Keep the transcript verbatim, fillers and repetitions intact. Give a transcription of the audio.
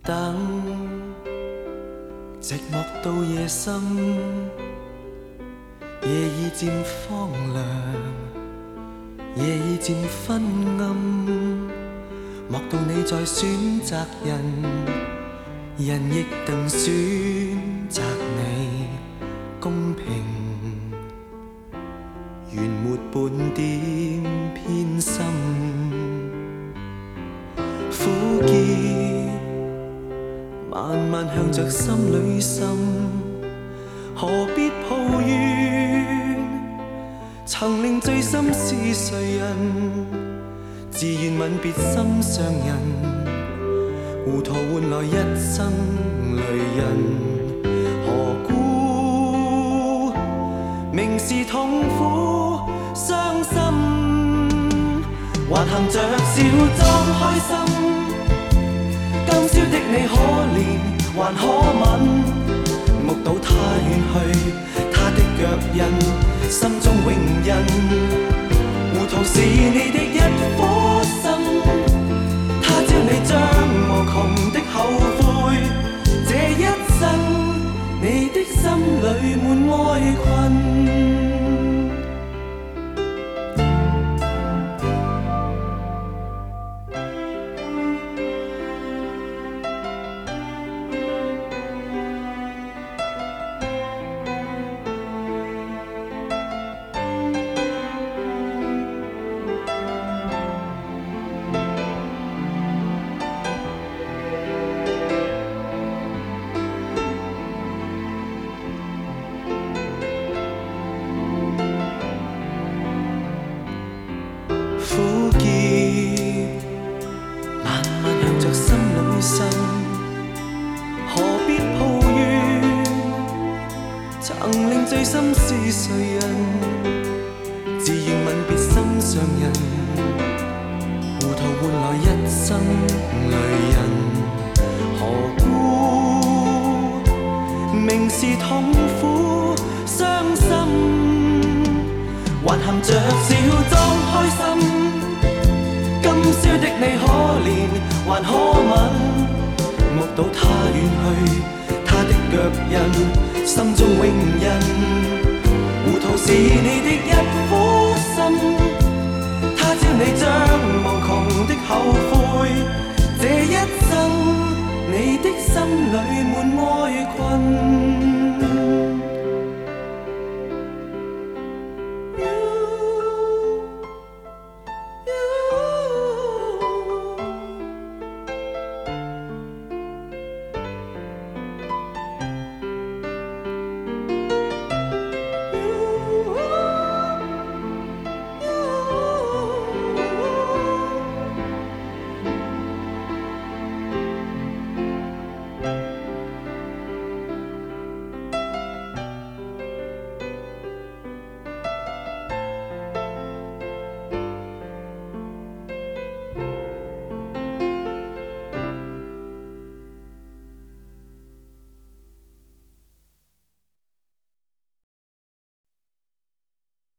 等，寂寞到夜深，夜已漸荒涼，夜已漸昏暗。莫道你在選擇人，人亦能選擇你公平，原沒半點偏心。苦澀慢慢向着心裏滲，何必抱怨？曾令醉心是誰人？自願吻別心上人，糊塗換來一生淚印。何故明是痛苦傷心，還含着笑裝開心？今宵的你可憐還可吻，目睹他遠去，他的腳印，心中永印。糊塗是你的一顆心，他朝你將無窮的後悔，這一生你的心裏滿哀困。苦澀慢慢向着心裏滲，何必抱怨？曾令醉心是誰人？自願吻別心上人，糊塗換來一生淚印。何故明是痛苦傷心，還含着笑裝開心？今宵的你可憐還可吻，目睹他遠去，他的腳印，心中永印。糊塗是你的一顆心，他朝你將無窮的後悔。